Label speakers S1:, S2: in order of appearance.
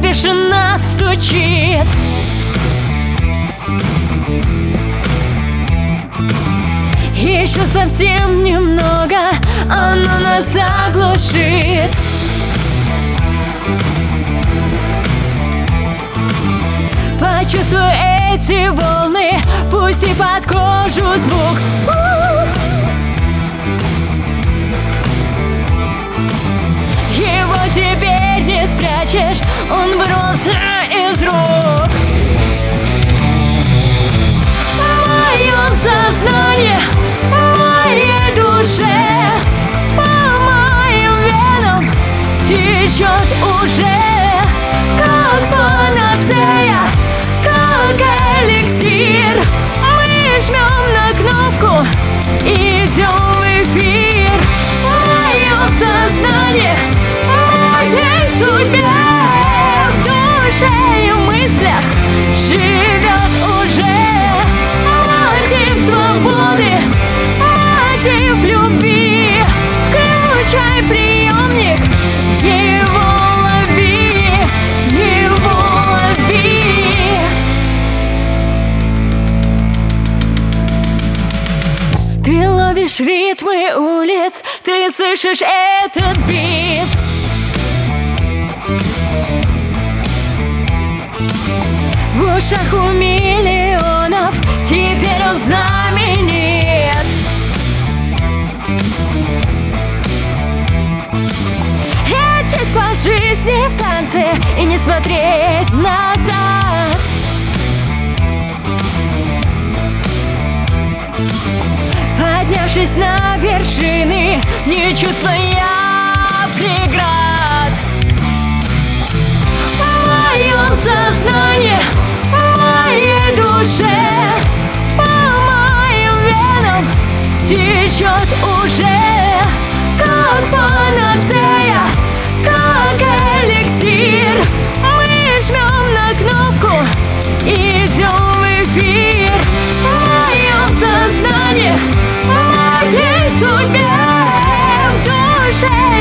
S1: тишина стучит. Еще совсем немного, оно нас заглушит. Почувствуй эти волны, пусти под кожу звук. Его теперь не спрячешь, он вырвался из рук. В моем сознании, в моей душе, по моим венам течет уже, как панацея, как эликсир. Мы жмем на кнопку, идем в эфир. В моем сознании, в моей судьбе, в душе и мыслях живет уже мотив свободы, мотив любви. Включай приемник, его лови, его лови. Ты ловишь ритмы улиц, ты слышишь этот бит. В ушах у миллионов теперь он знаменит. Лететь по жизни в танце и не смотреть назад. Поднявшись на вершины, не чувствуя преград. В моем сознании, в моей душе, по моим венам течет уже, как панацея, как эликсир. Мы жмем на кнопку, идем в эфир. В моем сознании, в моей судьбе, в душе